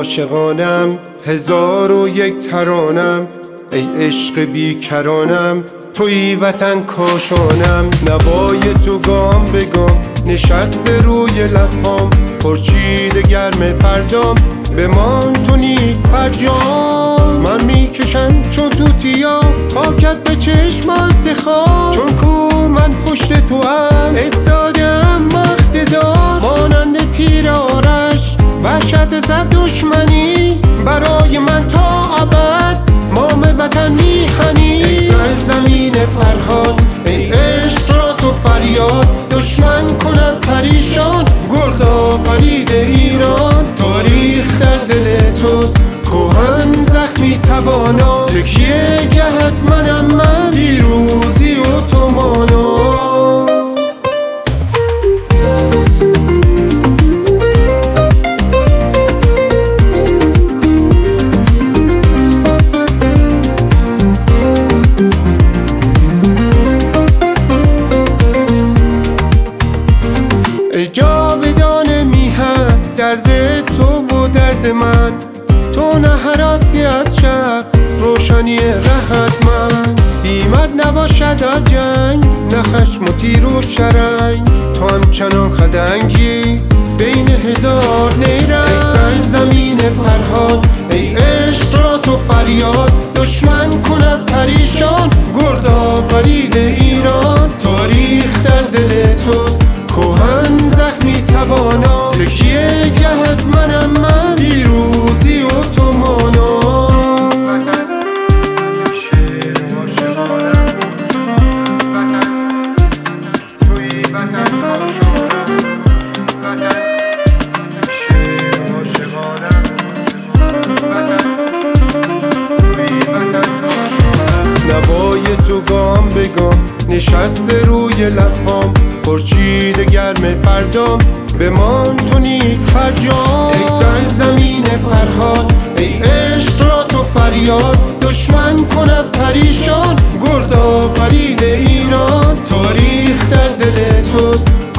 عاشقانم، 1001 ترانم. ای عشق بیکرانم، توی وطن کاشانم. نوای تو گام به گام نشسته روی لبام، خورشید گرم فردام بمان تو نیک فرجام. من میکشم چون توتیا خاکت به چشمات خواه، چون کو من پشت تو هم استادم مقتدار. مانند تیر آرش وحشت زد دشمنی، برای من تا ابد مام وطن میهنی. ای سرزمین فرهاد، ای عشق را تو فریاد، دشمن کند پریشان گرد آفرید ایران. تاریخ در دل توست کهن زخمی توانا، تکیه گهت منم من، پیروزی و تو مانا. ای جاودان میهن، درد تو و درد من، تو نه هراسی از شب روشنی رهت من. بیمت نباشد از جنگ، نه خشم و تیر و شرنگ، تو همچنان خدنگی بین 1000 نیرنگ. ای سرزمین فرهاد، ای عشق را تو فریاد، دشمن کند پریشان گرد آفرید ایران. تاریخ در دل توست کهن زخمی توانا، تکیه گهت منم من، پیروزی و تو مانا. نوای تو گام به گام نشسته روی لبام، خورشید گرم فردام بمان تو نیک فرجام. ای سرزمین فرهاد، ای عشق را تو فریاد، دشمن کند پریشان گرد آفرید ایران. تاریخ در دل توست